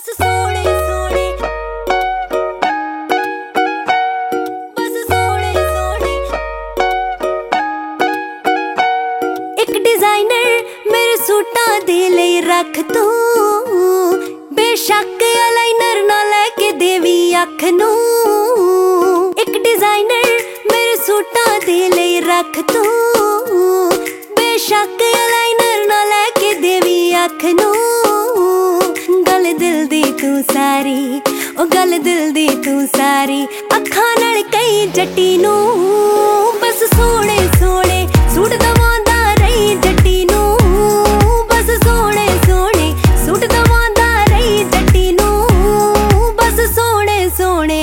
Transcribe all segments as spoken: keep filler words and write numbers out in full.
बस सोने सोने बस सोने सोने एक डिजाइनर मेरे सूटां दे लई रख तू बेशक अलाइनर ना लेके देवी अख नू एक डिजाइनर मेरे सूटां दे लई रख तू बेशक अलाइनर ना लेके देवी अख नू गल दिल दी तू सारी ओ गल दिल दी तू सारी अखां नाल कई जट्टी नू बस सोने सोने सूट दवांदा रही जट्टी नू बस सोने सोने सूट दवांदा रही जट्टी नू बस सोने सोने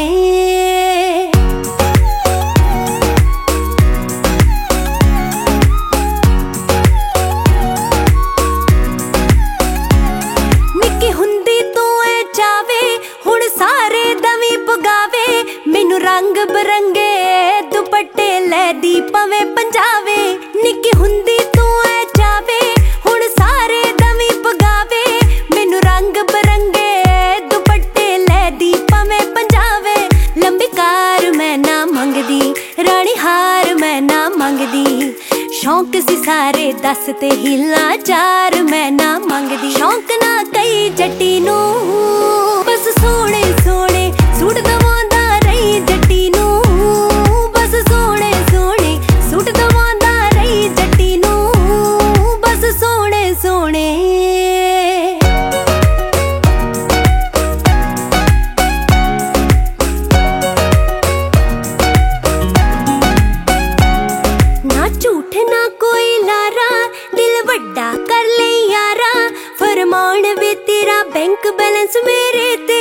निक्की हुंदी तू ए चावे हुण सारे दवी पगावे मैनू रंग बरंगे दुपट्टे लै दी पवे पंजावे निक्की हुंदी तू ए चावे हुण सारे दवी पगावे मैनू रंग बरंगे दुपट्टे लै दी पवे पंजावे लंबी कार मैं ना मंगदी रानी हार मैं ना मंगदी शौक सी सारे दस ते हिला चार मैं ना मंगदी शौक ना कई जट्टी नू बस सोने सोने सूट दवांदा रही जट्टी नू बस सोने सोने सूट दवांदा रही जट्टी नू बस सोने सोने ना झूठ ना कोई लारा दिल वड्डा कर ले यारा फरमान वे तेरा बैंक बैलेंस मेरे ते